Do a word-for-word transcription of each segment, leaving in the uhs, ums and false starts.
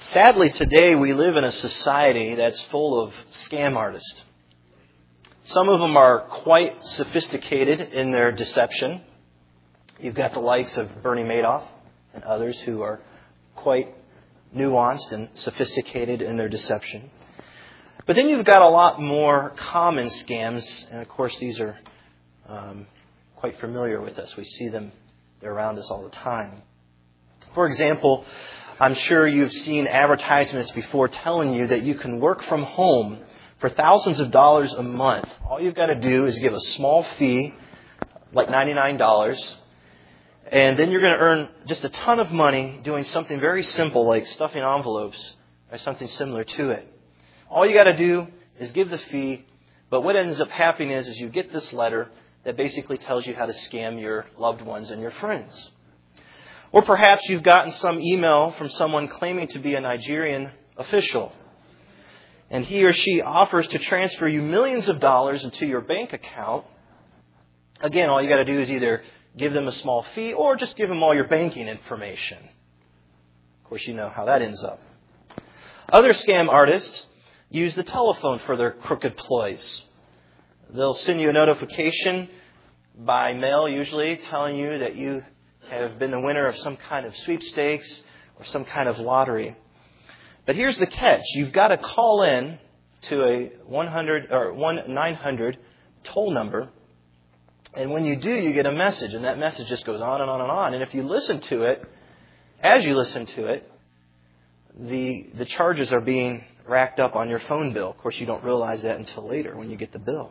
Sadly, today we live in a society that's full of scam artists. Some of them are quite sophisticated in their deception. You've got the likes of Bernie Madoff and others who are quite nuanced and sophisticated in their deception. But then you've got a lot more common scams, and of course these are um, quite familiar with us. We see them, they're around us all the time. For example, I'm sure you've seen advertisements before telling you that you can work from home for thousands of dollars a month. All you've got to do is give a small fee, like ninety-nine dollars, and then you're going to earn just a ton of money doing something very simple like stuffing envelopes or something similar to it. All you got to do is give the fee, but what ends up happening is, is you get this letter that basically tells you how to scam your loved ones and your friends. Or perhaps you've gotten some email from someone claiming to be a Nigerian official, and he or she offers to transfer you millions of dollars into your bank account. Again, all you got to do is either give them a small fee or just give them all your banking information. Of course, you know how that ends up. Other scam artists use the telephone for their crooked ploys. They'll send you a notification by mail, usually, telling you that you have been the winner of some kind of sweepstakes or some kind of lottery. But here's the catch. You've got to call in to a one hundred or one nine hundred toll number. And when you do, you get a message. And that message just goes on and on and on. And if you listen to it, as you listen to it, the, the charges are being racked up on your phone bill. Of course, you don't realize that until later when you get the bill.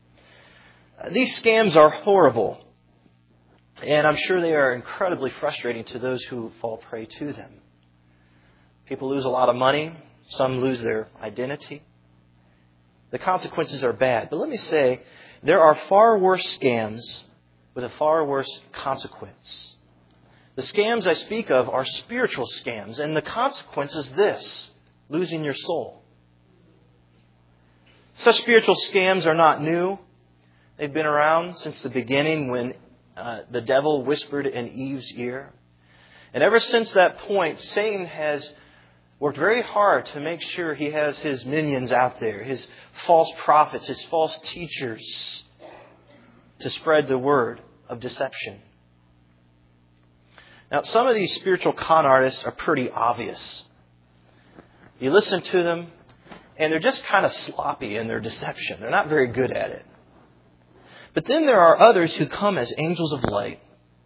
These scams are horrible. And I'm sure they are incredibly frustrating to those who fall prey to them. People lose a lot of money. Some lose their identity. The consequences are bad. But let me say, there are far worse scams with a far worse consequence. The scams I speak of are spiritual scams. And the consequence is this: losing your soul. Such spiritual scams are not new. They've been around since the beginning when Uh, the devil whispered in Eve's ear. And ever since that point, Satan has worked very hard to make sure he has his minions out there, his false prophets, his false teachers, to spread the word of deception. Now, some of these spiritual con artists are pretty obvious. You listen to them, and they're just kind of sloppy in their deception. They're not very good at it. But then there are others who come as angels of light.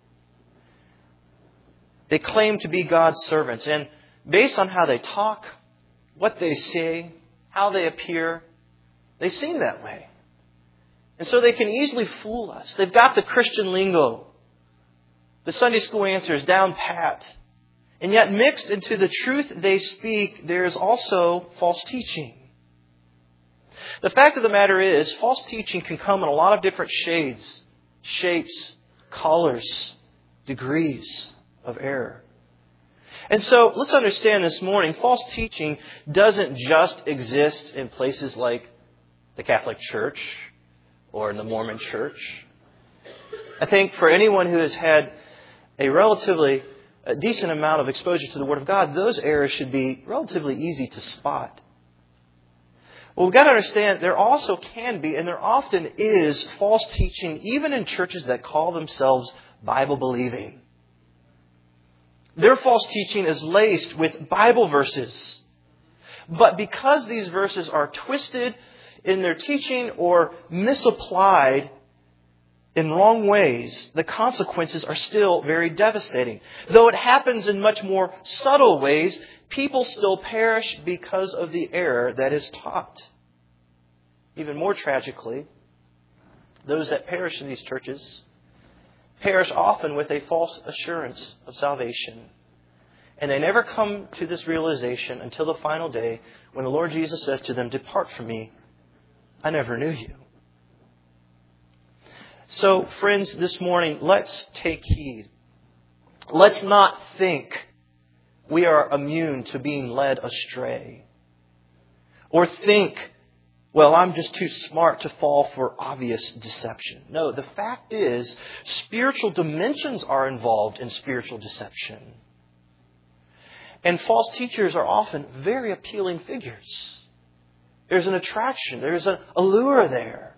They claim to be God's servants. And based on how they talk, what they say, how they appear, they seem that way. And so they can easily fool us. They've got the Christian lingo, the Sunday school answers down pat. And yet mixed into the truth they speak, there is also false teaching. The fact of the matter is, false teaching can come in a lot of different shades, shapes, colors, degrees of error. And so, let's understand this morning, false teaching doesn't just exist in places like the Catholic Church or in the Mormon Church. I think for anyone who has had a relatively a decent amount of exposure to the Word of God, those errors should be relatively easy to spot. Well, we've got to understand there also can be, and there often is, false teaching even in churches that call themselves Bible-believing. Their false teaching is laced with Bible verses. But because these verses are twisted in their teaching or misapplied in wrong ways, the consequences are still very devastating. Though it happens in much more subtle ways, people still perish because of the error that is taught. Even more tragically, those that perish in these churches perish often with a false assurance of salvation. And they never come to this realization until the final day when the Lord Jesus says to them, "Depart from me, I never knew you." So, friends, this morning, let's take heed. Let's not think we are immune to being led astray. Or think, well, I'm just too smart to fall for obvious deception. No, the fact is, spiritual dimensions are involved in spiritual deception. And false teachers are often very appealing figures. There's an attraction. There's an allure there.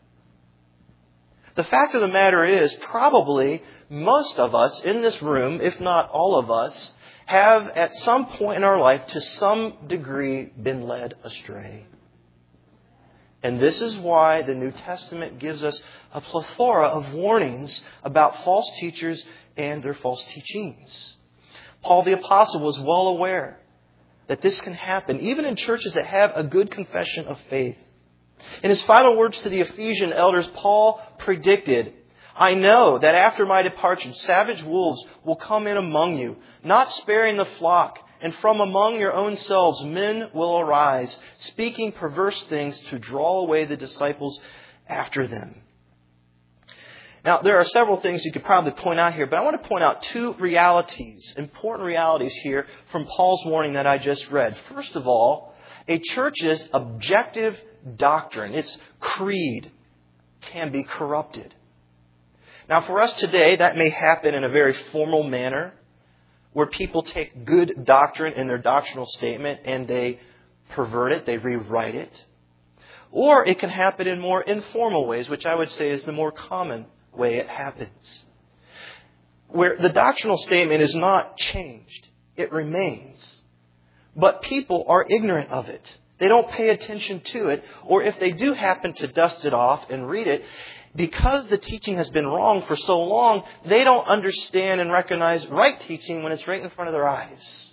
The fact of the matter is, probably most of us in this room, if not all of us, have at some point in our life, to some degree, been led astray. And this is why the New Testament gives us a plethora of warnings about false teachers and their false teachings. Paul the Apostle was well aware that this can happen, even in churches that have a good confession of faith. In his final words to the Ephesian elders, Paul predicted, "I know that after my departure, savage wolves will come in among you, not sparing the flock. And from among your own selves men will arise, speaking perverse things to draw away the disciples after them." Now, there are several things you could probably point out here, but I want to point out two realities, important realities here from Paul's warning that I just read. First of all, a church's objective doctrine, its creed, can be corrupted. Now, for us today, that may happen in a very formal manner, where people take good doctrine in their doctrinal statement and they pervert it, they rewrite it. Or it can happen in more informal ways, which I would say is the more common way it happens. Where the doctrinal statement is not changed, it remains. But people are ignorant of it. They don't pay attention to it, or if they do happen to dust it off and read it, because the teaching has been wrong for so long, they don't understand and recognize right teaching when it's right in front of their eyes.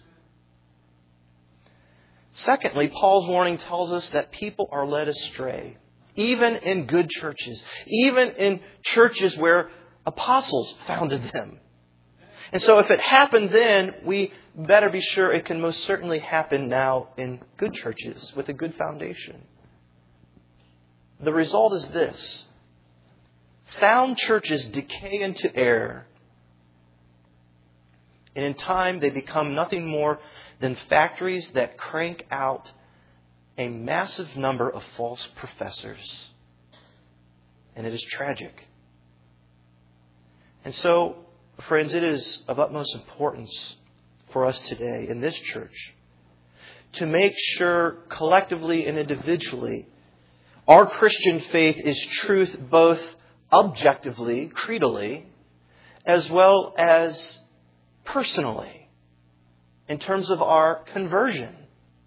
Secondly, Paul's warning tells us that people are led astray, even in good churches, even in churches where apostles founded them. And so if it happened then, we better be sure it can most certainly happen now in good churches with a good foundation. The result is this. Sound churches decay into error. And in time, they become nothing more than factories that crank out a massive number of false professors. And it is tragic. And so, friends, it is of utmost importance for us today in this church to make sure collectively and individually our Christian faith is truth both objectively, creedally, as well as personally, in terms of our conversion.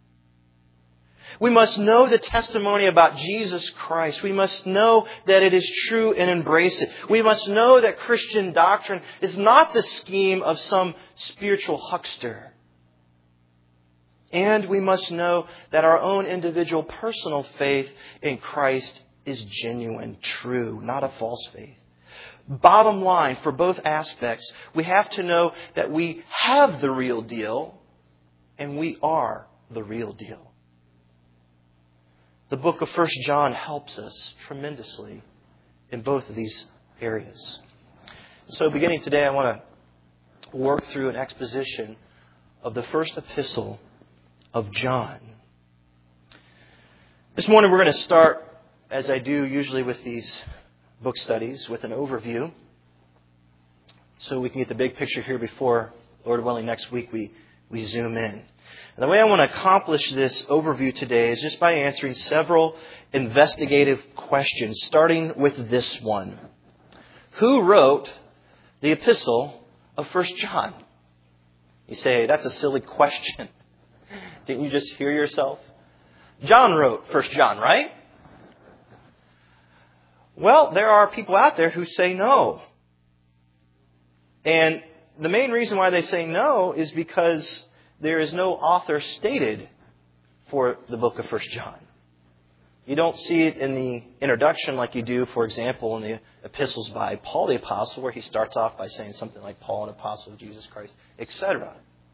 We must know the testimony about Jesus Christ. We must know that it is true and embrace it. We must know that Christian doctrine is not the scheme of some spiritual huckster. And we must know that our own individual personal faith in Christ is genuine, true, not a false faith. Bottom line, for both aspects, we have to know that we have the real deal and we are the real deal. The book of First John helps us tremendously in both of these areas. So beginning today, I want to work through an exposition of the first epistle of John. This morning we're going to start, as I do usually with these book studies, with an overview, so we can get the big picture here before, Lord willing, next week we, we zoom in. And the way I want to accomplish this overview today is just by answering several investigative questions, starting with this one. Who wrote the epistle of First John? You say, that's a silly question. Didn't you just hear yourself? John wrote First John, right? Well, there are people out there who say no. And the main reason why they say no is because there is no author stated for the book of First John. You don't see it in the introduction like you do, for example, in the epistles by Paul the Apostle, where he starts off by saying something like Paul, an apostle of Jesus Christ, et cetera.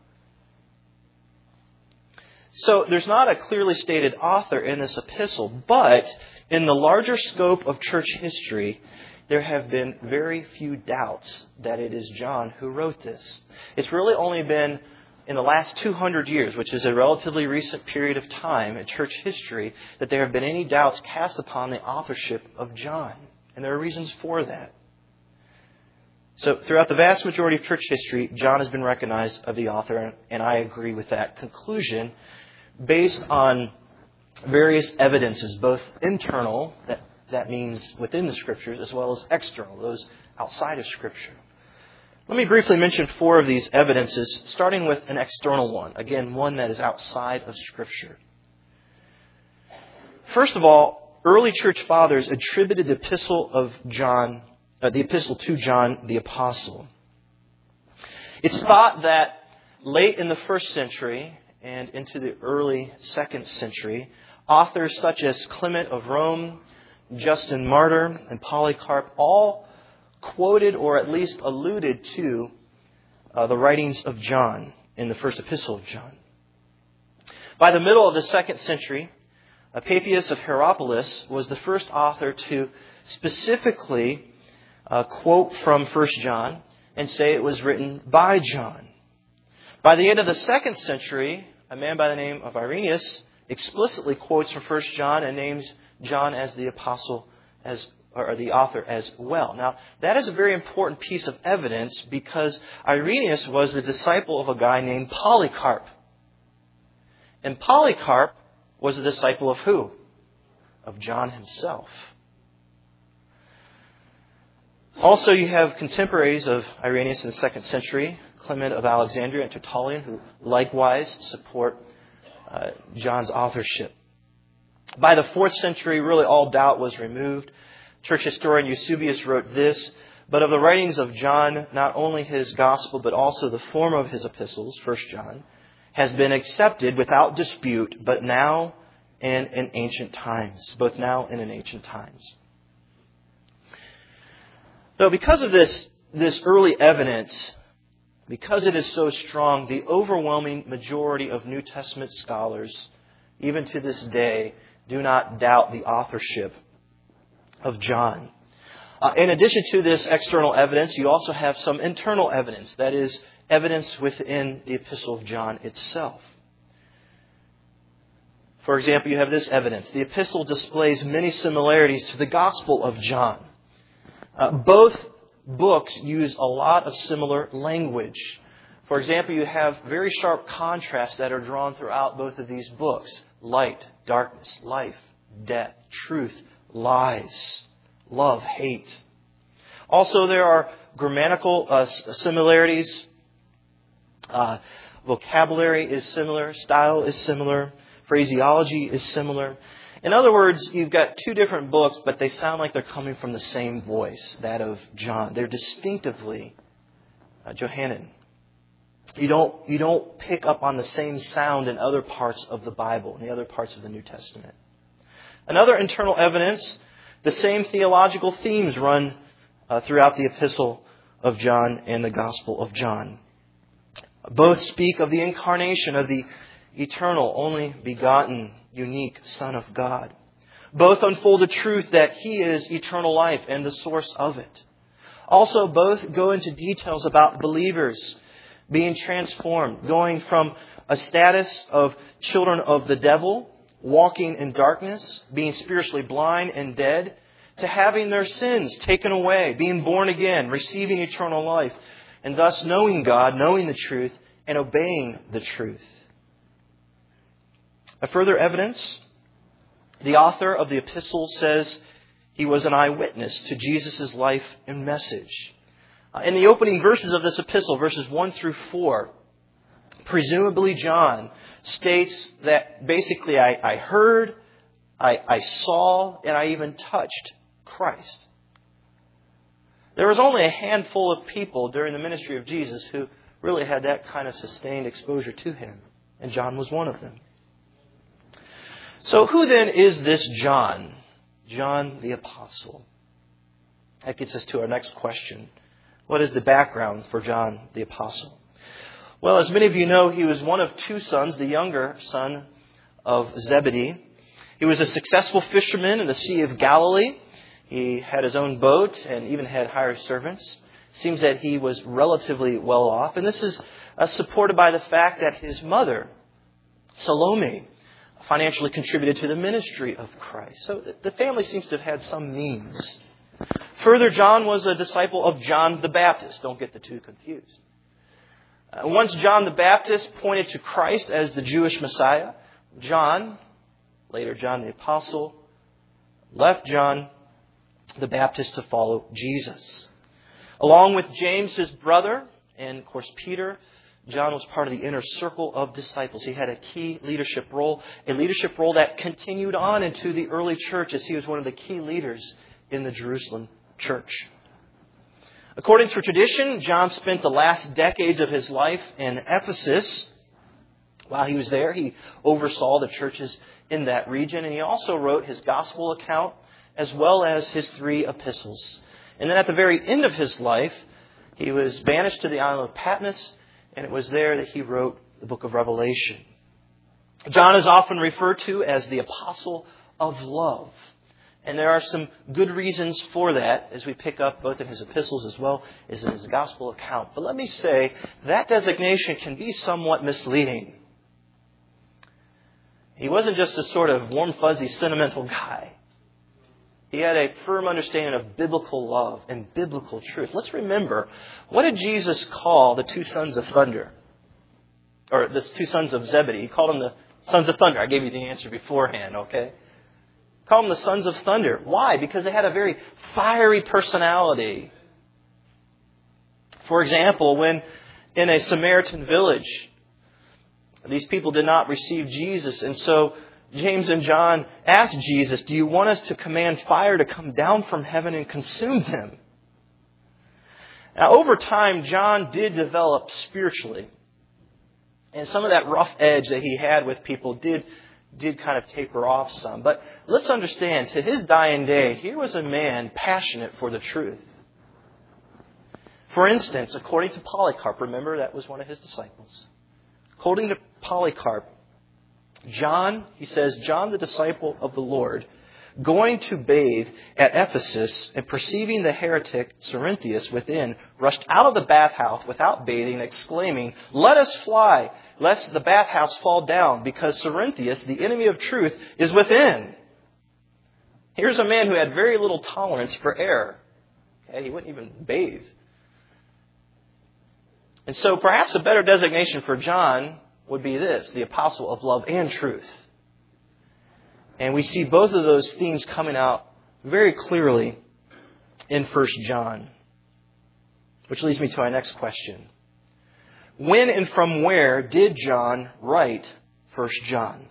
So there's not a clearly stated author in this epistle, but in the larger scope of church history, there have been very few doubts that it is John who wrote this. It's really only been in the last two hundred years, which is a relatively recent period of time in church history, that there have been any doubts cast upon the authorship of John. And there are reasons for that. So throughout the vast majority of church history, John has been recognized as the author, and I agree with that conclusion based on various evidences, both internal, that, that means within the Scriptures, as well as external, those outside of Scripture. Let me briefly mention four of these evidences, starting with an external one. Again, one that is outside of Scripture. First of all, early church fathers attributed the epistle of John, uh, the epistle to John the Apostle. It's thought that late in the first century and into the early second century, authors such as Clement of Rome, Justin Martyr, and Polycarp all quoted or at least alluded to uh, the writings of John in the first epistle of John. By the middle of the second century, Papias of Hierapolis was the first author to specifically uh, quote from First John and say it was written by John. By the end of the second century, a man by the name of Irenaeus explicitly quotes from First John and names John as the apostle as or the author as well. Now, that is a very important piece of evidence because Irenaeus was the disciple of a guy named Polycarp. And Polycarp was a disciple of who? Of John himself. Also, you have contemporaries of Irenaeus in the second century, Clement of Alexandria and Tertullian, who likewise support uh, John's authorship. By the fourth century, really all doubt was removed. Church historian Eusebius wrote this, "But of the writings of John, not only his gospel, but also the form of his epistles, First John, has been accepted without dispute, but now and in ancient times." Both now and in ancient times. So because of this, this early evidence, because it is so strong, the overwhelming majority of New Testament scholars, even to this day, do not doubt the authorship of John. Uh, in addition to this external evidence, you also have some internal evidence. That is, evidence within the Epistle of John itself. For example, you have this evidence. The epistle displays many similarities to the Gospel of John. Uh, both books use a lot of similar language. For example, you have very sharp contrasts that are drawn throughout both of these books. Light, darkness, life, death, truth, lies, love, hate. Also, there are grammatical uh, similarities. Uh, vocabulary is similar. Style is similar. Phraseology is similar. In other words, you've got two different books, but they sound like they're coming from the same voice, that of John. They're distinctively uh, Johannine. You don't, you don't pick up on the same sound in other parts of the Bible, in the other parts of the New Testament. Another internal evidence, the same theological themes run uh, throughout the Epistle of John and the Gospel of John. Both speak of the incarnation of the eternal, only begotten, unique Son of God. Both unfold the truth that He is eternal life and the source of it. Also, both go into details about believers being transformed, going from a status of children of the devil, walking in darkness, being spiritually blind and dead, to having their sins taken away, being born again, receiving eternal life, and thus knowing God, knowing the truth, and obeying the truth. A further evidence, the author of the epistle says he was an eyewitness to Jesus' life and message. In the opening verses of this epistle, verses one through four, presumably John states that basically I, I heard, I, I saw, and I even touched Christ. There was only a handful of people during the ministry of Jesus who really had that kind of sustained exposure to Him, and John was one of them. So who then is this John? John the Apostle. That gets us to our next question. What is the background for John the Apostle? Well, as many of you know, he was one of two sons, the younger son of Zebedee. He was a successful fisherman in the Sea of Galilee. He had his own boat and even had hired servants. It seems that he was relatively well off. And this is uh, supported by the fact that his mother, Salome, financially contributed to the ministry of Christ. So the family seems to have had some means. Further, John was a disciple of John the Baptist. Don't get the two confused. Uh, once John the Baptist pointed to Christ as the Jewish Messiah, John, later John the Apostle, left John the Baptist to follow Jesus. Along with James, his brother, and of course Peter, John was part of the inner circle of disciples. He had a key leadership role, a leadership role that continued on into the early church as he was one of the key leaders in the Jerusalem church. According to tradition, John spent the last decades of his life in Ephesus. While he was there, he oversaw the churches in that region, and he also wrote his gospel account as well as his three epistles. And then at the very end of his life, he was banished to the island of Patmos, and it was there that he wrote the book of Revelation. John is often referred to as the apostle of love. And there are some good reasons for that as we pick up both in his epistles as well as in his gospel account. But let me say, that designation can be somewhat misleading. He wasn't just a sort of warm, fuzzy, sentimental guy. He had a firm understanding of biblical love and biblical truth. Let's remember, what did Jesus call the two sons of thunder? Or the two sons of Zebedee. He called them the sons of thunder. I gave you the answer beforehand, okay? Called them the sons of thunder. Why? Because they had a very fiery personality. For example, when in a Samaritan village, these people did not receive Jesus, and so James and John asked Jesus, do you want us to command fire to come down from heaven and consume them? Now, over time, John did develop spiritually. And some of that rough edge that he had with people did, did kind of taper off some. But let's understand, to his dying day, here was a man passionate for the truth. For instance, according to Polycarp, remember that was one of his disciples. According to Polycarp, John, he says, John the disciple of the Lord, going to bathe at Ephesus and perceiving the heretic Cerinthius within, rushed out of the bathhouse without bathing, exclaiming, let us fly, lest the bathhouse fall down, because Cerinthius, the enemy of truth, is within. Here's a man who had very little tolerance for error. Okay, he wouldn't even bathe. And so perhaps a better designation for John would be this, the apostle of love and truth. And we see both of those themes coming out very clearly in First John. Which leads me to our next question. When and from where did John write First John?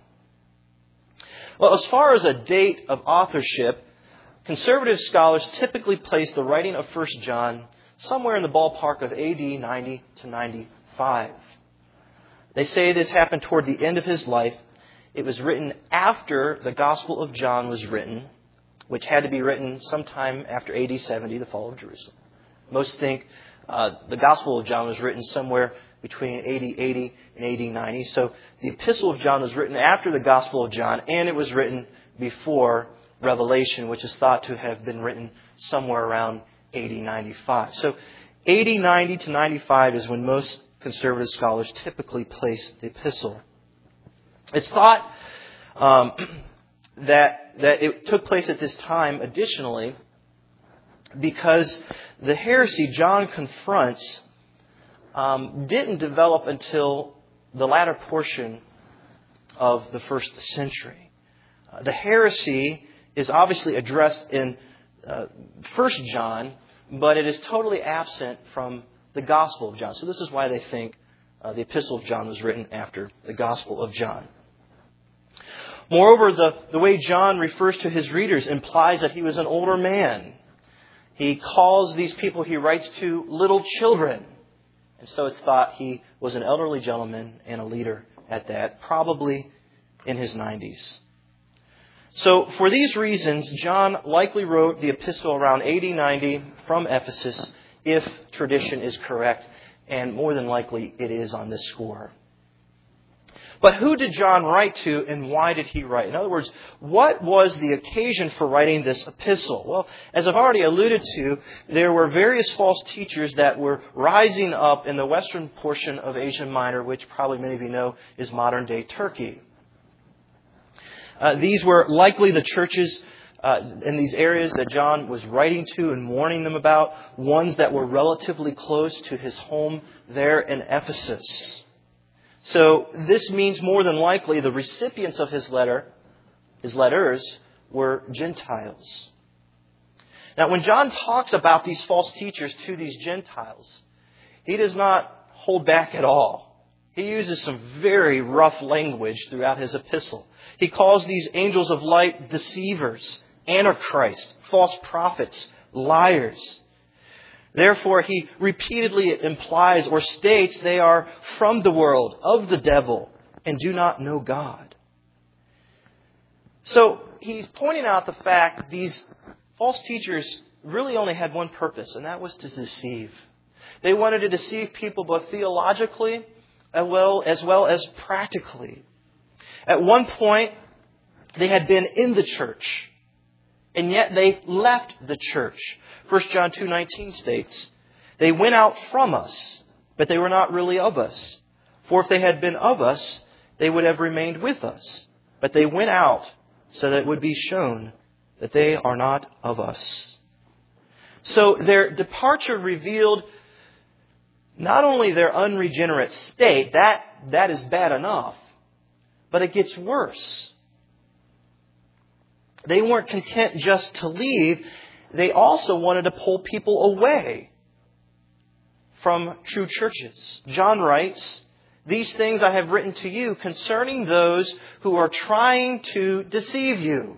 Well, as far as a date of authorship, conservative scholars typically place the writing of First John somewhere in the ballpark of A D ninety to ninety-five. They say this happened toward the end of his life. It was written after the Gospel of John was written, which had to be written sometime after A D seventy, the fall of Jerusalem. Most think uh, the Gospel of John was written somewhere between A D eighty and A D ninety. So the Epistle of John was written after the Gospel of John, and it was written before Revelation, which is thought to have been written somewhere around A D ninety-five. So A D ninety to ninety-five is when most conservative scholars typically place the epistle. It's thought um, that that it took place at this time additionally because the heresy John confronts um, didn't develop until the latter portion of the first century. Uh, the heresy is obviously addressed in uh, First John, but it is totally absent from the Gospel of John. So this is why they think uh, the Epistle of John was written after the Gospel of John. Moreover, the, the way John refers to his readers implies that he was an older man. He calls these people he writes to little children. And so it's thought he was an elderly gentleman and a leader at that, probably in his nineties. So for these reasons, John likely wrote the epistle around A D ninety from Ephesus, if tradition is correct, and more than likely it is on this score. But who did John write to, and why did he write? In other words, what was the occasion for writing this epistle? Well, as I've already alluded to, there were various false teachers that were rising up in the western portion of Asia Minor, which probably many of you know is modern-day Turkey. Uh, these were likely the churches uh, in these areas that John was writing to and warning them about, ones that were relatively close to his home there in Ephesus. So this means more than likely the recipients of his letter, his letters, were Gentiles. Now, when John talks about these false teachers to these Gentiles, he does not hold back at all. He uses some very rough language throughout his epistle. He calls these angels of light deceivers, antichrist, false prophets, liars. Therefore, he repeatedly implies or states they are from the world, of the devil, and do not know God. So he's pointing out the fact that these false teachers really only had one purpose, and that was to deceive. They wanted to deceive people both theologically as well, as well as practically. At one point, they had been in the church, and yet they left the church. First John two nineteen states, "They went out from us, but they were not really of us. For if they had been of us, they would have remained with us. But they went out so that it would be shown that they are not of us." So their departure revealed not only their unregenerate state, that, that is bad enough, but it gets worse. They weren't content just to leave. They also wanted to pull people away from true churches. John writes, "These things I have written to you concerning those who are trying to deceive you."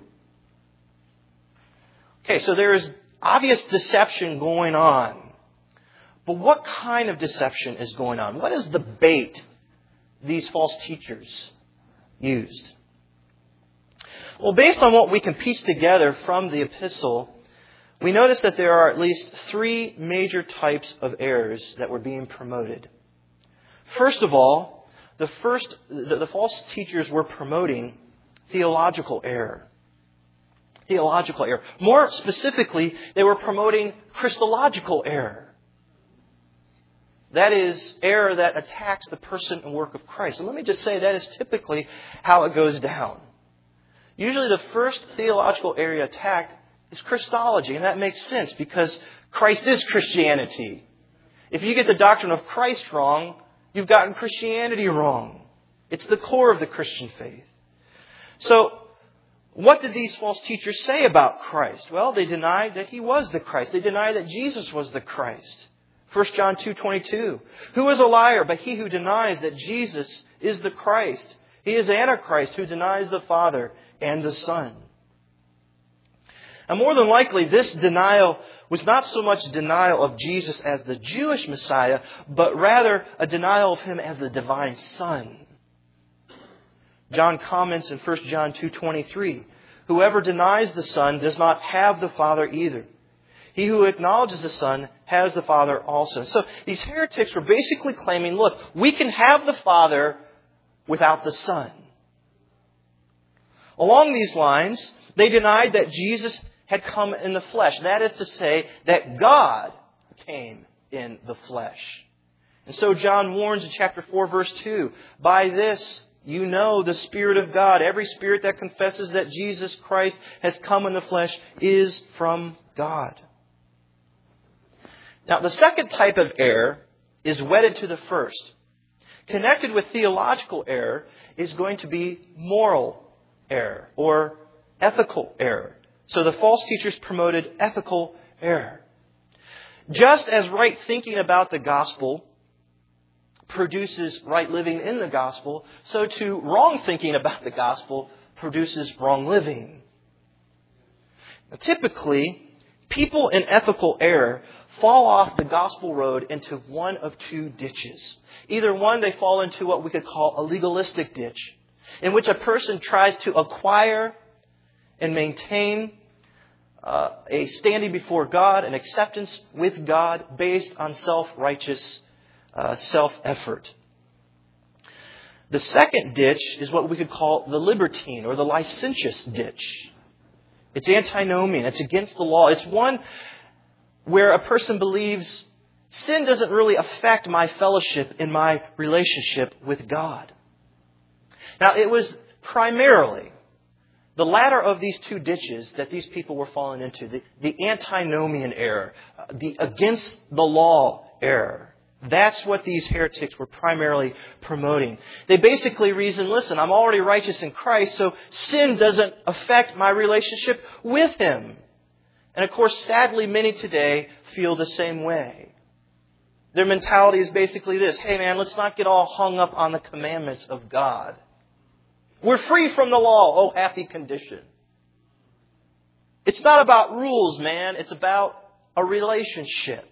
Okay, so there is obvious deception going on. But what kind of deception is going on? What is the bait these false teachers used? Well, based on what we can piece together from the epistle, we notice that there are at least three major types of errors that were being promoted. First of all, the first, the, the false teachers were promoting theological error. Theological error. More specifically, they were promoting Christological error. That is, error that attacks the person and work of Christ. And let me just say, that is typically how it goes down. Usually the first theological area attacked is Christology. And that makes sense because Christ is Christianity. If you get the doctrine of Christ wrong, you've gotten Christianity wrong. It's the core of the Christian faith. So, what did these false teachers say about Christ? Well, they denied that He was the Christ. They denied that Jesus was the Christ. First John two twenty-two. "Who is a liar but he who denies that Jesus is the Christ? He is Antichrist who denies the Father and the Son." And more than likely, this denial was not so much denial of Jesus as the Jewish Messiah, but rather a denial of Him as the divine Son. John comments in First John two twenty-three, "Whoever denies the Son does not have the Father either. He who acknowledges the Son has the Father also." So these heretics were basically claiming, look, we can have the Father without the Son. Along these lines, they denied that Jesus had come in the flesh. That is to say, that God came in the flesh. And so John warns in chapter four, verse two, "By this you know the Spirit of God. Every spirit that confesses that Jesus Christ has come in the flesh is from God." Now, the second type of error is wedded to the first. Connected with theological error is going to be moral error or ethical error. So the false teachers promoted ethical error. Just as right thinking about the gospel produces right living in the gospel, so too wrong thinking about the gospel produces wrong living. Now, typically, people in ethical error fall off the gospel road into one of two ditches. Either one, they fall into what we could call a legalistic ditch, in which a person tries to acquire and maintain uh, a standing before God, an acceptance with God based on self-righteous uh, self-effort. The second ditch is what we could call the libertine or the licentious ditch. It's antinomian. It's against the law. It's one where a person believes sin doesn't really affect my fellowship in my relationship with God. Now, it was primarily The latter of these two ditches that these people were falling into, the, the antinomian error, uh, the against the law error, that's what these heretics were primarily promoting. They basically reason, listen, I'm already righteous in Christ, so sin doesn't affect my relationship with Him. And of course, sadly, many today feel the same way. Their mentality is basically this: hey man, let's not get all hung up on the commandments of God. We're free from the law, oh happy condition. It's not about rules, man. It's about a relationship.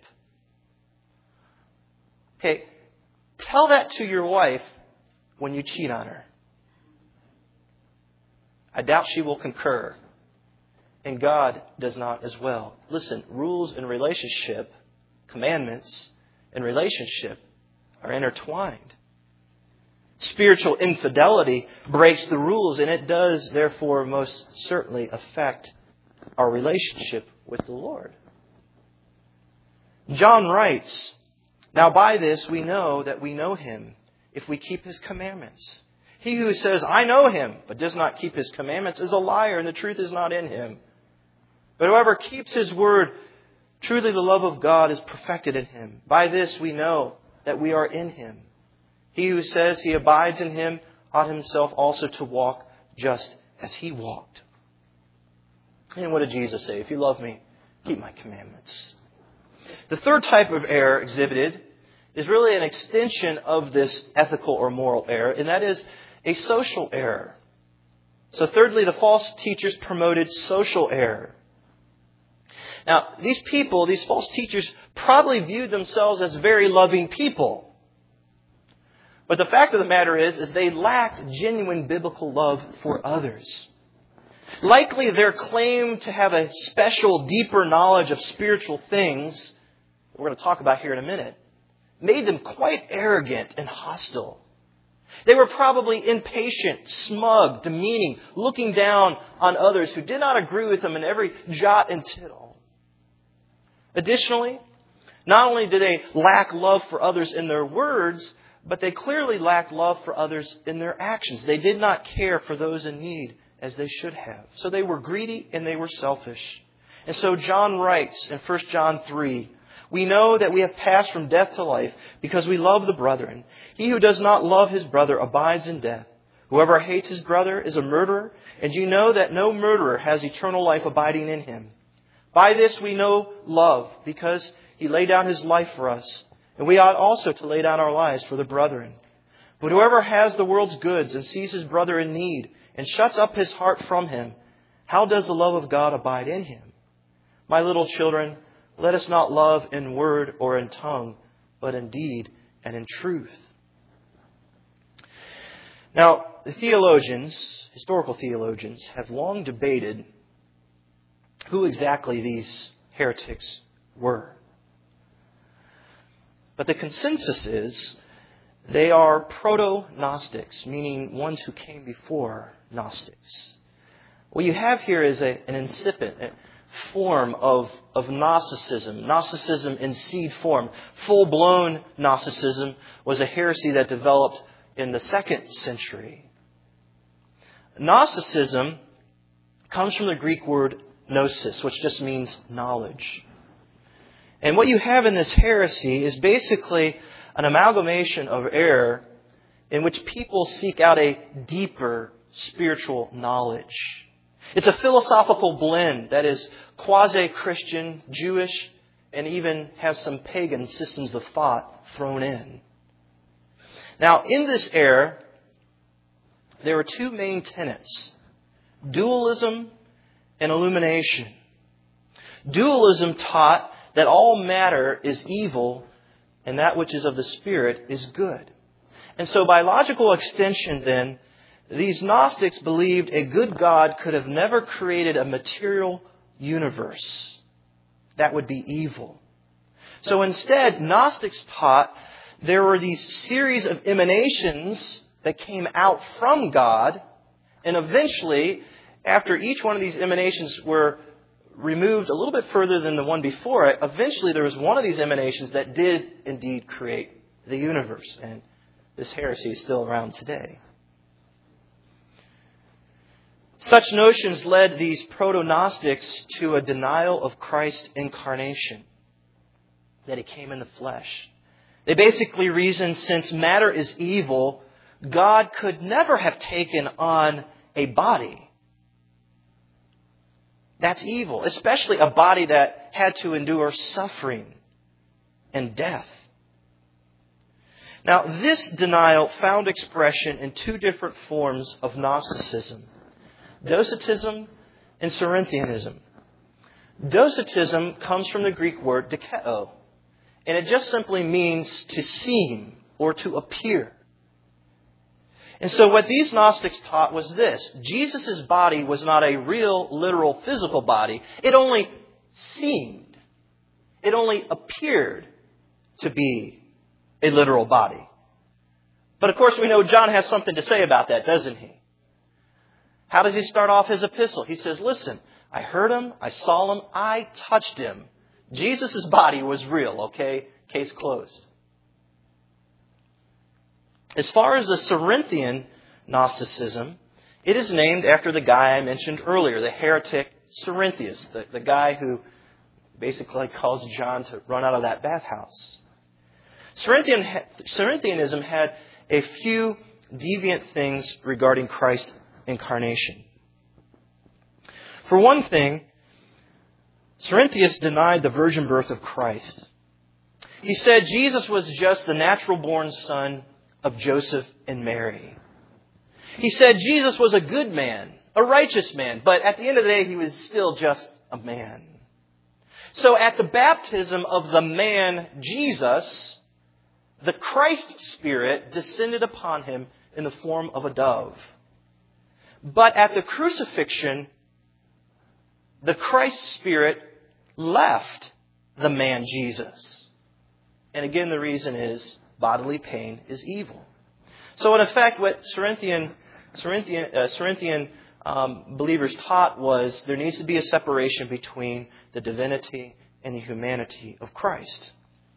Okay, tell that to your wife when you cheat on her. I doubt she will concur. And God does not as well. Listen, rules in relationship, commandments in relationship are intertwined. Spiritual infidelity breaks the rules, and it does, therefore, most certainly affect our relationship with the Lord. John writes, now by this we know that we know Him, if we keep His commandments. He who says, I know Him, but does not keep His commandments is a liar, and the truth is not in him. But whoever keeps His word, truly the love of God is perfected in him. By this we know that we are in Him. He who says he abides in Him ought himself also to walk just as He walked. And what did Jesus say? If you love me, keep my commandments. The third type of error exhibited is really an extension of this ethical or moral error, and that is a social error. So thirdly, the false teachers promoted social error. Now, these people, these false teachers, probably viewed themselves as very loving people. But the fact of the matter is, is they lacked genuine biblical love for others. Likely their claim to have a special, deeper knowledge of spiritual things, we're going to talk about here in a minute, made them quite arrogant and hostile. They were probably impatient, smug, demeaning, looking down on others who did not agree with them in every jot and tittle. Additionally, not only did they lack love for others in their words, but they clearly lacked love for others in their actions. They did not care for those in need as they should have. So they were greedy and they were selfish. And so John writes in First John three, we know that we have passed from death to life because we love the brethren. He who does not love his brother abides in death. Whoever hates his brother is a murderer, and you know that no murderer has eternal life abiding in him. By this we know love, because He laid down His life for us, and we ought also to lay down our lives for the brethren. But whoever has the world's goods and sees his brother in need and shuts up his heart from him, how does the love of God abide in him? My little children, let us not love in word or in tongue, but in deed and in truth. Now, the theologians, historical theologians, have long debated who exactly these heretics were. But the consensus is they are proto-Gnostics, meaning ones who came before Gnostics. What you have here is a, an incipient form of, of Gnosticism, Gnosticism in seed form. Full-blown Gnosticism was a heresy that developed in the second century. Gnosticism comes from the Greek word gnosis, which just means knowledge. And what you have in this heresy is basically an amalgamation of error in which people seek out a deeper spiritual knowledge. It's a philosophical blend that is quasi-Christian, Jewish, and even has some pagan systems of thought thrown in. Now, in this error, there are two main tenets: dualism and illumination. Dualism taught that all matter is evil and that which is of the Spirit is good. And so by logical extension then, these Gnostics believed a good God could have never created a material universe. That would be evil. So instead, Gnostics taught there were these series of emanations that came out from God, and eventually, after each one of these emanations were removed a little bit further than the one before it, eventually there was one of these emanations that did indeed create the universe. And this heresy is still around today. Such notions led these proto-Gnostics to a denial of Christ's incarnation, that He came in the flesh. They basically reasoned, since matter is evil, God could never have taken on a body. That's evil, especially a body that had to endure suffering and death. Now, this denial found expression in two different forms of Gnosticism: Docetism and Cerinthianism. Docetism comes from the Greek word dikeo, and it just simply means to seem or to appear. And so what these Gnostics taught was this: Jesus' body was not a real, literal, physical body. It only seemed. It only appeared to be a literal body. But of course we know John has something to say about that, doesn't he? How does he start off his epistle? He says, listen, I heard him, I saw him, I touched him. Jesus' body was real, okay? Case closed. As far as the Cerinthian Gnosticism, it is named after the guy I mentioned earlier, the heretic Cerinthius, the, the guy who basically caused John to run out of that bathhouse. Cerinthian, Cerinthianism had a few deviant things regarding Christ's incarnation. For one thing, Cerinthius denied the virgin birth of Christ. He said Jesus was just the natural-born son of Joseph and Mary. He said Jesus was a good man, a righteous man, but at the end of the day, he was still just a man. So at the baptism of the man Jesus, the Christ Spirit descended upon him in the form of a dove. But at the crucifixion, the Christ Spirit left the man Jesus. And again, the reason is bodily pain is evil. So in effect, what Cerinthian, Cerinthian, uh, Cerinthian um, believers taught was there needs to be a separation between the divinity and the humanity of Christ.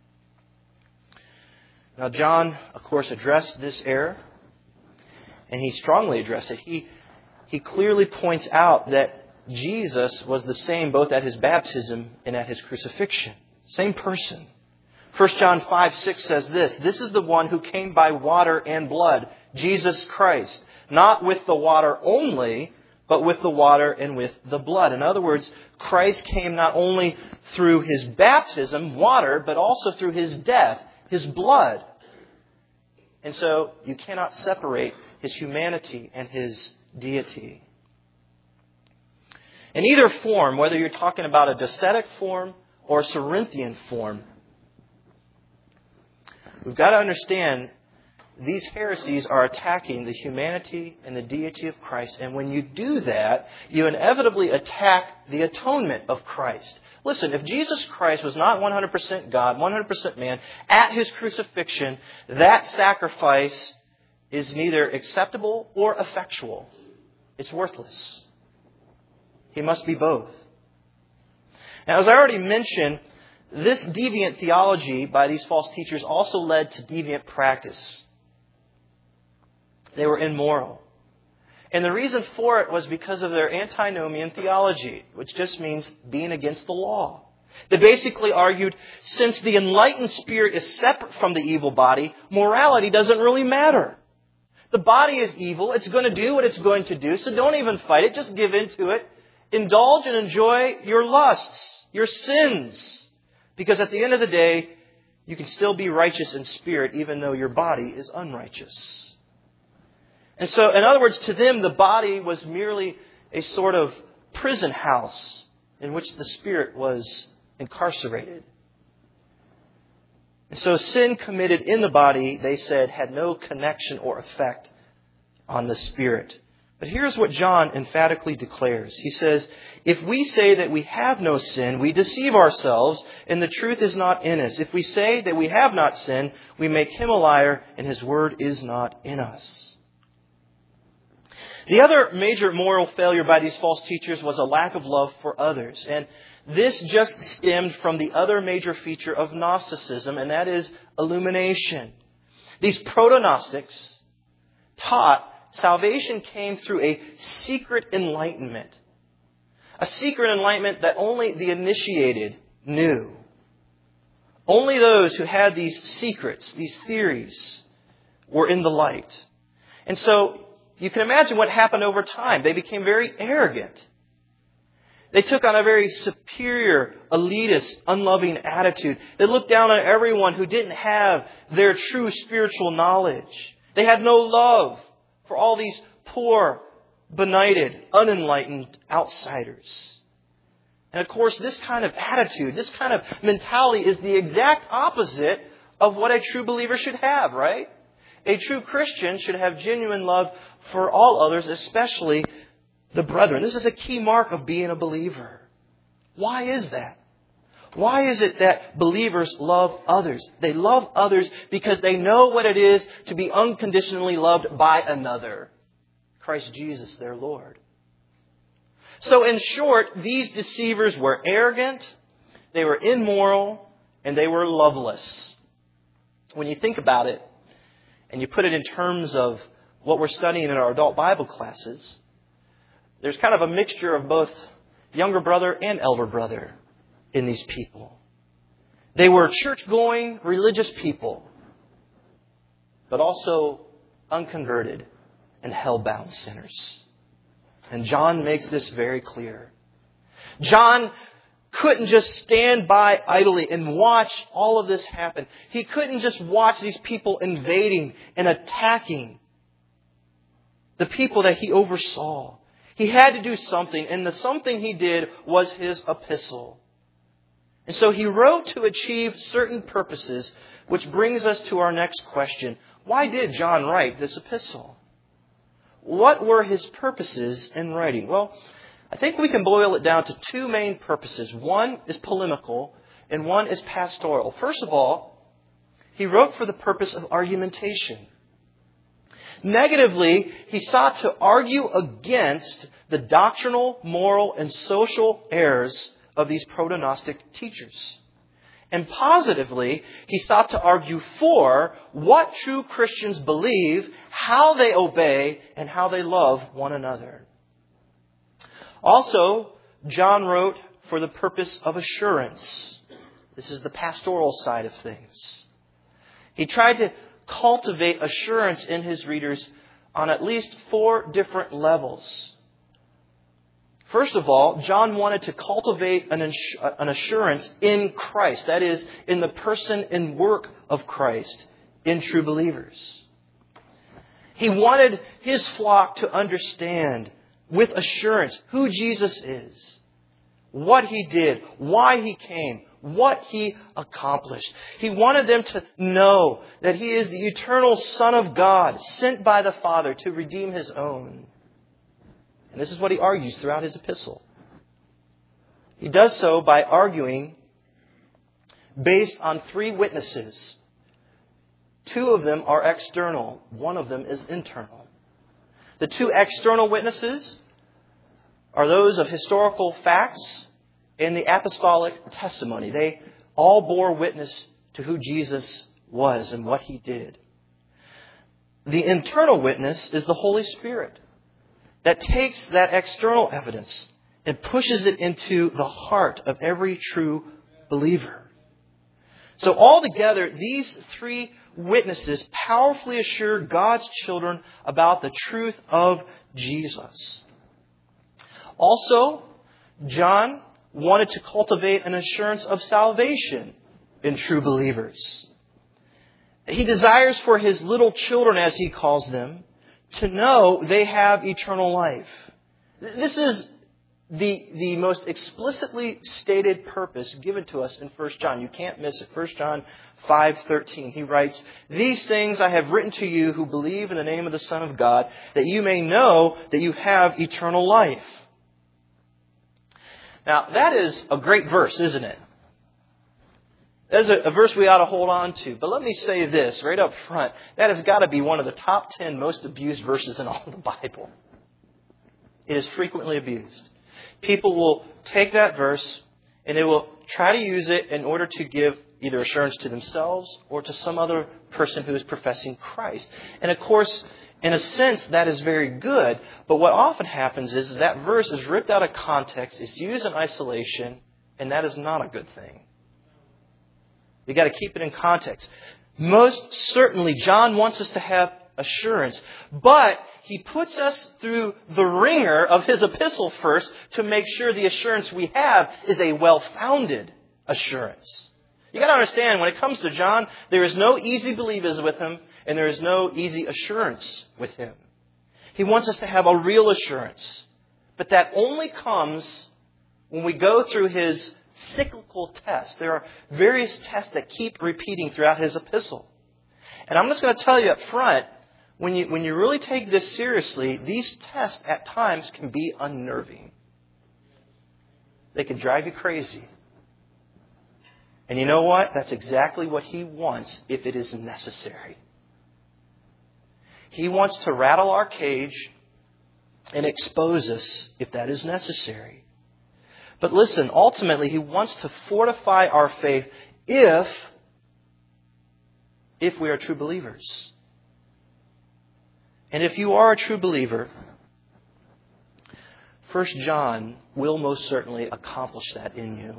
Now, John, of course, addressed this error, and he strongly addressed it. He, he clearly points out that Jesus was the same both at His baptism and at His crucifixion. Same person. First John five six says this: this is the one who came by water and blood, Jesus Christ. Not with the water only, but with the water and with the blood. In other words, Christ came not only through His baptism, water, but also through His death, His blood. And so you cannot separate His humanity and His deity. In either form, whether you're talking about a docetic form or a Cerinthian form, we've got to understand these heresies are attacking the humanity and the deity of Christ. And when you do that, you inevitably attack the atonement of Christ. Listen, if Jesus Christ was not one hundred percent God, one hundred percent man, at His crucifixion, that sacrifice is neither acceptable or effectual. It's worthless. He must be both. Now, as I already mentioned, this deviant theology by these false teachers also led to deviant practice. They were immoral. And the reason for it was because of their antinomian theology, which just means being against the law. They basically argued, since the enlightened spirit is separate from the evil body, morality doesn't really matter. The body is evil. It's going to do what it's going to do, so don't even fight it. Just give in to it. Indulge and enjoy your lusts, your sins. Because at the end of the day, you can still be righteous in spirit even though your body is unrighteous. And so, in other words, to them, the body was merely a sort of prison house in which the spirit was incarcerated. And so sin committed in the body, they said, had no connection or effect on the spirit. But here's what John emphatically declares. He says, if we say that we have no sin, we deceive ourselves, and the truth is not in us. If we say that we have not sinned, we make Him a liar, and His word is not in us. The other major moral failure by these false teachers was a lack of love for others. And this just stemmed from the other major feature of Gnosticism, and that is illumination. These proto-Gnostics taught Salvation came through a secret enlightenment. A secret enlightenment that only the initiated knew. Only those who had these secrets, these theories, were in the light. And so you can imagine what happened over time. They became very arrogant. They took on a very superior, elitist, unloving attitude. They looked down on everyone who didn't have their true spiritual knowledge. They had no love for all these poor, benighted, unenlightened outsiders. And of course, this kind of attitude, this kind of mentality is the exact opposite of what a true believer should have, right? A true Christian should have genuine love for all others, especially the brethren. This is a key mark of being a believer. Why is that? Why is it that believers love others? They love others because they know what it is to be unconditionally loved by another. Christ Jesus, their Lord. So in short, these deceivers were arrogant, they were immoral, and they were loveless. When you think about it, and you put it in terms of what we're studying in our adult Bible classes, there's kind of a mixture of both younger brother and elder brother in these people. They were church-going, religious people, but also unconverted and hell-bound sinners. And John makes this very clear. John couldn't just stand by idly and watch all of this happen. He couldn't just watch these people invading and attacking the people that he oversaw. He had to do something, and the something he did was his epistle. And so he wrote to achieve certain purposes, which brings us to our next question. Why did John write this epistle? What were his purposes in writing? Well, I think we can boil it down to two main purposes. One is polemical, and one is pastoral. First of all, he wrote for the purpose of argumentation. Negatively, he sought to argue against the doctrinal, moral, and social errors of these proto-Gnostic teachers. And positively, he sought to argue for what true Christians believe, how they obey, and how they love one another. Also, John wrote for the purpose of assurance. This is the pastoral side of things. He tried to cultivate assurance in his readers on at least four different levels. First of all, John wanted to cultivate an assurance in Christ. That is, in the person and work of Christ in true believers. He wanted his flock to understand with assurance who Jesus is, what He did, why He came, what He accomplished. He wanted them to know that He is the eternal Son of God, sent by the Father to redeem His own. And this is what he argues throughout his epistle. He does so by arguing based on three witnesses. Two of them are external. One of them is internal. The two external witnesses are those of historical facts and the apostolic testimony. They all bore witness to who Jesus was and what He did. The internal witness is the Holy Spirit that takes that external evidence and pushes it into the heart of every true believer. So altogether, these three witnesses powerfully assure God's children about the truth of Jesus. Also, John wanted to cultivate an assurance of salvation in true believers. He desires for his little children, as he calls them, to know they have eternal life. This is the, the most explicitly stated purpose given to us in First John. You can't miss it. First John five thirteen. He writes, "These things I have written to you who believe in the name of the Son of God, that you may know that you have eternal life." Now, that is a great verse, isn't it? That is a, a verse we ought to hold on to. But let me say this right up front. That has got to be one of the top ten most abused verses in all the Bible. It is frequently abused. People will take that verse and they will try to use it in order to give either assurance to themselves or to some other person who is professing Christ. And of course, In a sense, that is very good, but what often happens is that verse is ripped out of context, is used in isolation, and that is not a good thing. You've got to keep it in context. Most certainly, John wants us to have assurance, but he puts us through the ringer of his epistle first to make sure the assurance we have is a well-founded assurance. You've got to understand, when it comes to John, there is no easy believers with him, and there is no easy assurance with him. He wants us to have a real assurance. But that only comes when we go through his cyclical tests. There are various tests that keep repeating throughout his epistle. And I'm just going to tell you up front, when you, when you really take this seriously, these tests at times can be unnerving. They can drive you crazy. And you know what? That's exactly what he wants if it is necessary. He wants to rattle our cage and expose us if that is necessary. But listen, ultimately, he wants to fortify our faith if, if we are true believers. And if you are a true believer, First John will most certainly accomplish that in you.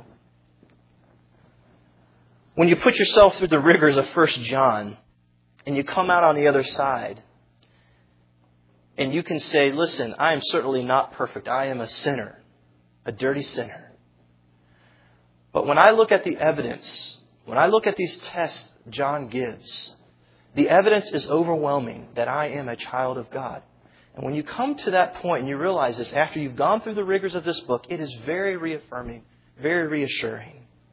When you put yourself through the rigors of First John and you come out on the other side, and you can say, listen, I am certainly not perfect. I am a sinner, a dirty sinner. But when I look at the evidence, when I look at these tests John gives, the evidence is overwhelming that I am a child of God. And when you come to that point and you realize this, after you've gone through the rigors of this book, it is very reaffirming, very reassuring.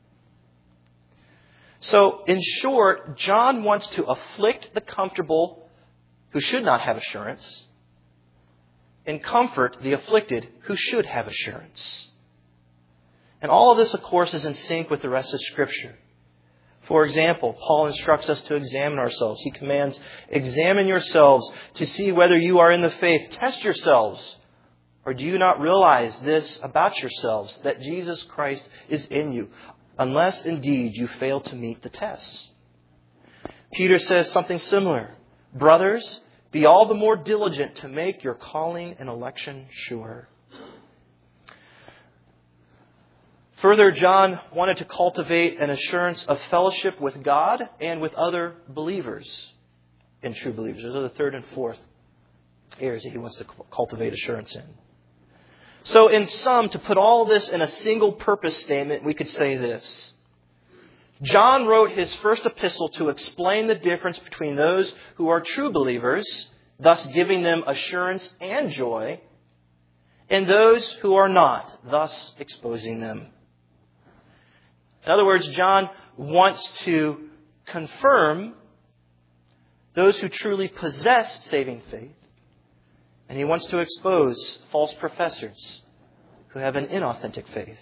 So, in short, John wants to afflict the comfortable who should not have assurance, and comfort the afflicted who should have assurance. And all of this, of course, is in sync with the rest of Scripture. For example, Paul instructs us to examine ourselves. He commands, examine yourselves to see whether you are in the faith. Test yourselves. Or do you not realize this about yourselves, that Jesus Christ is in you, unless indeed you fail to meet the tests? Peter says something similar. Brothers, be all the more diligent to make your calling and election sure. Further, John wanted to cultivate an assurance of fellowship with God and with other believers and true believers. Those are the third and fourth areas that he wants to cultivate assurance in. So in sum, to put all this in a single purpose statement, we could say this. John wrote his first epistle to explain the difference between those who are true believers, thus giving them assurance and joy, and those who are not, thus exposing them. In other words, John wants to confirm those who truly possess saving faith, and he wants to expose false professors who have an inauthentic faith.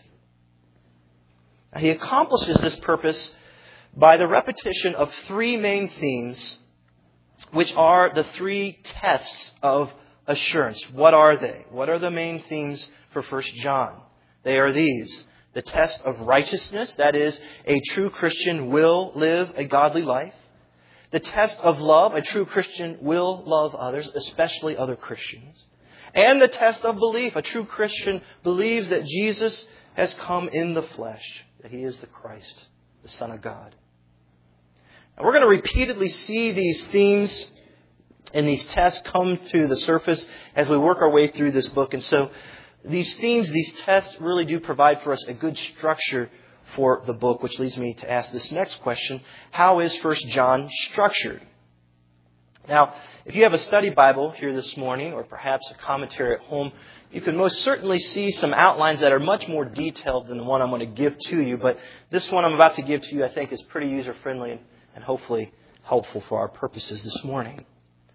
Now, he accomplishes this purpose by the repetition of three main themes, which are the three tests of assurance. What are they? What are the main themes for First John? They are these. The test of righteousness, that is, a true Christian will live a godly life. The test of love, a true Christian will love others, especially other Christians. And the test of belief, a true Christian believes that Jesus has come in the flesh, that he is the Christ, the Son of God. And we're going to repeatedly see these themes and these tests come to the surface as we work our way through this book. And so these themes, these tests really do provide for us a good structure for the book, which leads me to ask this next question. How is First John structured? Now, if you have a study Bible here this morning, or perhaps a commentary at home, you can most certainly see some outlines that are much more detailed than the one I'm going to give to you. But this one I'm about to give to you, I think, is pretty user-friendly and hopefully helpful for our purposes this morning.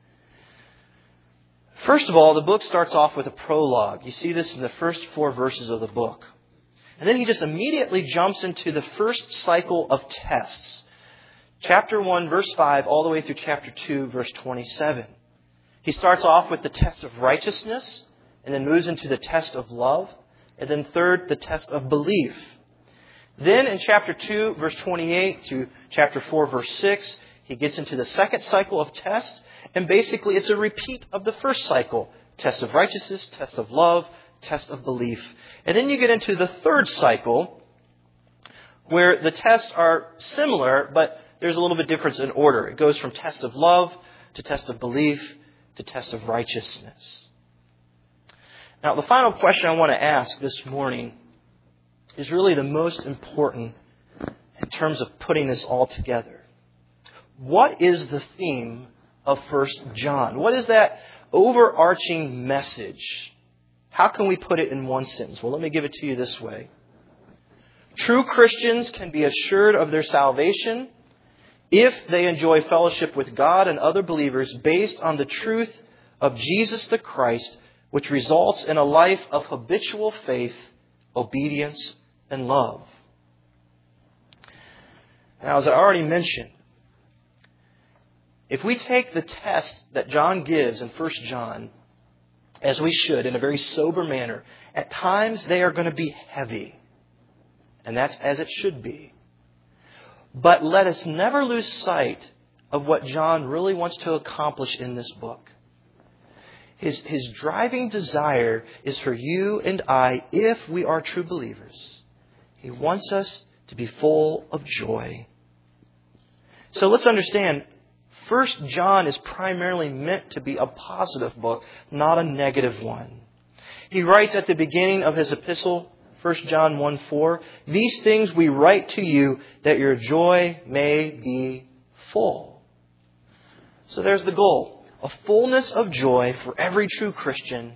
First of all, the book starts off with a prologue. You see this in the first four verses of the book. And then he just immediately jumps into the first cycle of tests. Chapter one, verse five, all the way through chapter two, verse twenty-seven. He starts off with the test of righteousness, and then moves into the test of love, and then third, the test of belief. Then in chapter two, verse twenty-eight, through chapter four, verse six, he gets into the second cycle of tests. And basically, it's a repeat of the first cycle. Test of righteousness, test of love, test of belief. And then you get into the third cycle, where the tests are similar, but there's a little bit difference in order. It goes from test of love to test of belief to test of righteousness. Now, the final question I want to ask this morning is really the most important in terms of putting this all together. What is the theme of First John? What is that overarching message? How can we put it in one sentence? Well, let me give it to you this way. True Christians can be assured of their salvation if they enjoy fellowship with God and other believers based on the truth of Jesus the Christ, which results in a life of habitual faith, obedience, and love. Now, as I already mentioned, if we take the test that John gives in First John, as we should, in a very sober manner, at times they are going to be heavy. And that's as it should be. But let us never lose sight of what John really wants to accomplish in this book. His, his driving desire is for you and I, if we are true believers. He wants us to be full of joy. So let's understand, First John is primarily meant to be a positive book, not a negative one. He writes at the beginning of his epistle, First John one four, "These things we write to you that your joy may be full." So there's the goal. A fullness of joy for every true Christian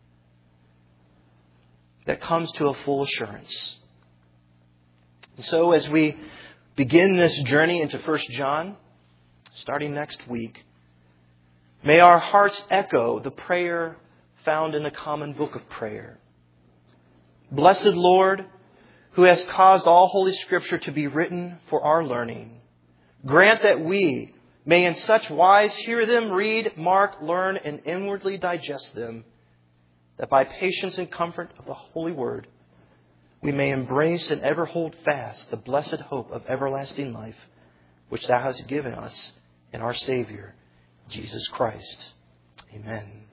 that comes to a full assurance. And so as we begin this journey into First John, starting next week, may our hearts echo the prayer found in the common book of prayer. Blessed Lord, who has caused all Holy Scripture to be written for our learning, grant that we may in such wise hear them, read, mark, learn, and inwardly digest them, that by patience and comfort of the Holy Word, we may embrace and ever hold fast the blessed hope of everlasting life, which Thou hast given us in our Savior, Jesus Christ. Amen.